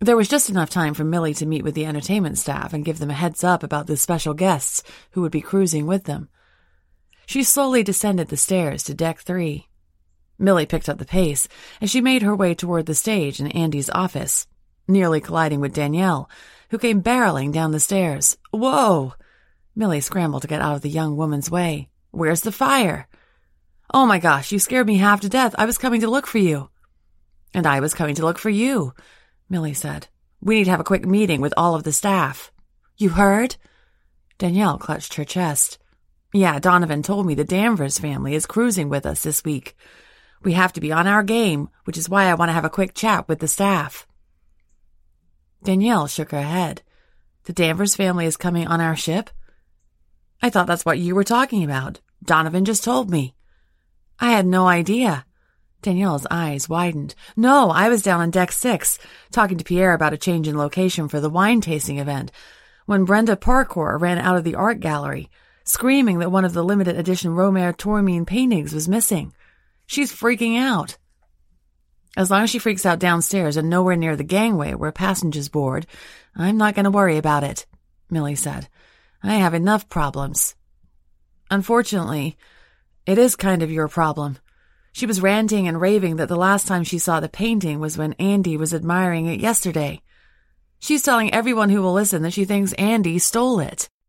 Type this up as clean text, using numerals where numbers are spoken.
There was just enough time for Millie to meet with the entertainment staff and give them a heads up about the special guests who would be cruising with them. She slowly descended the stairs to Deck 3. Millie picked up the pace as she made her way toward the stage in Andy's office, nearly colliding with Danielle, who came barreling down the stairs. "Whoa!" Millie scrambled to get out of the young woman's way. "Where's the fire?" "Oh my gosh, you scared me half to death. I was coming to look for you." "And I was coming to look for you," Millie said. "We need to have a quick meeting with all of the staff." "You heard?" Danielle clutched her chest. "Yeah, Donovan told me the Danvers family is cruising with us this week. We have to be on our game, which is why I want to have a quick chat with the staff." Danielle shook her head. "The Danvers family is coming on our ship?" "I thought that's what you were talking about. Donovan just told me." "I had no idea." Danielle's eyes widened. "No, I was down on Deck 6, talking to Pierre about a change in location for the wine tasting event, when Brenda Parkour ran out of the art gallery, screaming that one of the limited edition Romer Tourmine paintings was missing. She's freaking out." "As long as she freaks out downstairs and nowhere near the gangway where passengers board, I'm not going to worry about it," Millie said. "I have enough problems." "Unfortunately, it is kind of your problem. She was ranting and raving that the last time she saw the painting was when Andy was admiring it yesterday. She's telling everyone who will listen that she thinks Andy stole it."